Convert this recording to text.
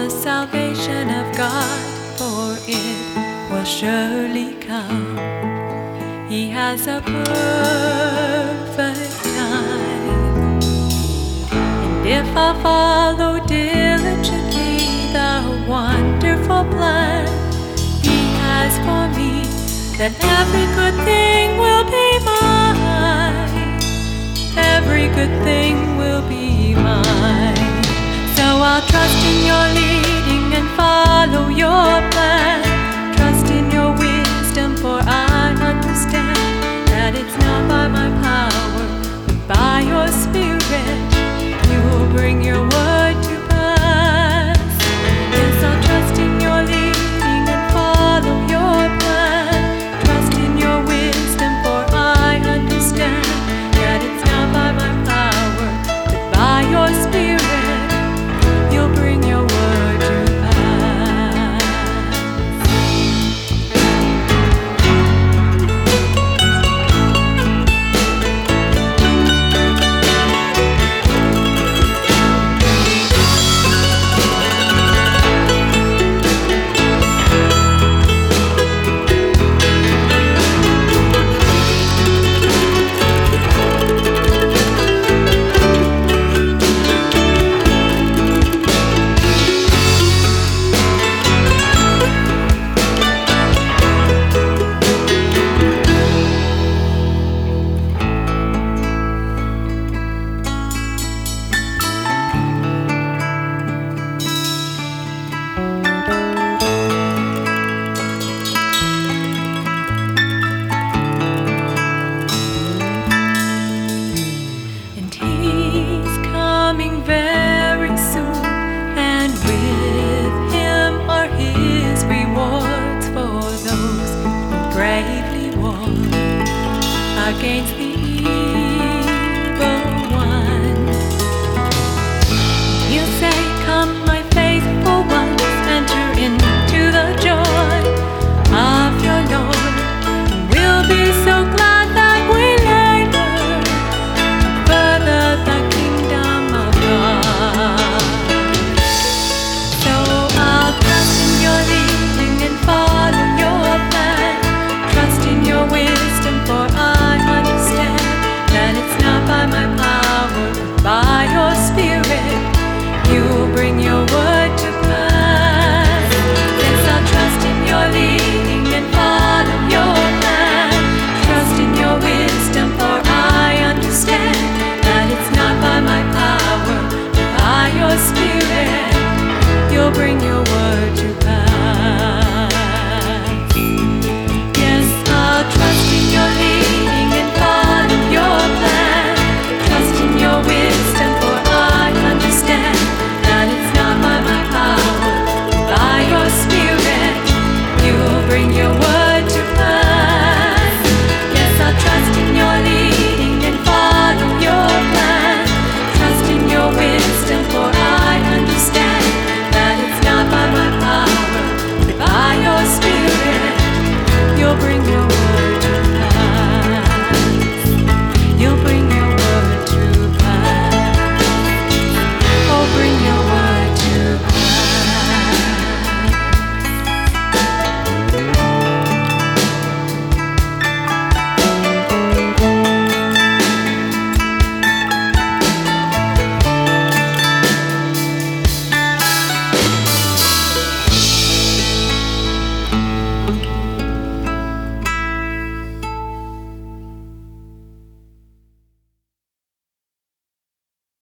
the salvation of God, for it will surely come. He has a perfect time. And if I follow diligently the wonderful plan He has for me, then every good thing will be mine. Every good thing will be mine. So I'll trust in your leading and follow your plan. Trust in your wisdom, for I understand that it's not by my power, but by your Spirit you will bring your word to pass. Yes, I'll trust in your leading and follow your plan. Trust in your wisdom, for I understand that it's not by my power, but by your Spirit you'll bring your word to pass. Very soon, and with him are his rewards for those who bravely war against the